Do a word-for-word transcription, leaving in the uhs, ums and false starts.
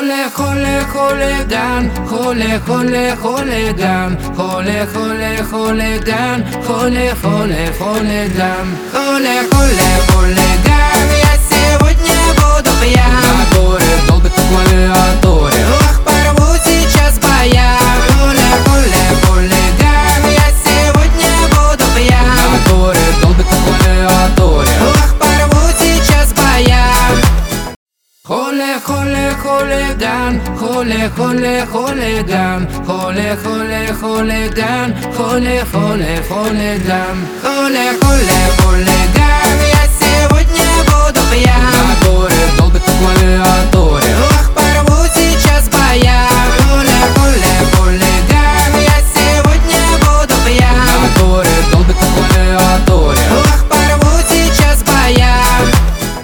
Холе, холе, хулиган, холе, холе, хулиган, холе, холе, хулиган, холе, холе, хулиган, холе, холе, хулиган. Я сегодня буду пьян, моторы долбят по клавиатуре. Ох, порву сейчас баян. Холе, холе, хулиган. Я сегодня буду пьян, моторы долбят по клавиатуре. Ох, порву сейчас баян. Холе, холе, хулиган, холе, холе, хулиган, холе, холе, хулиган, холе, холе, хулиган, холе, холе, хулиган.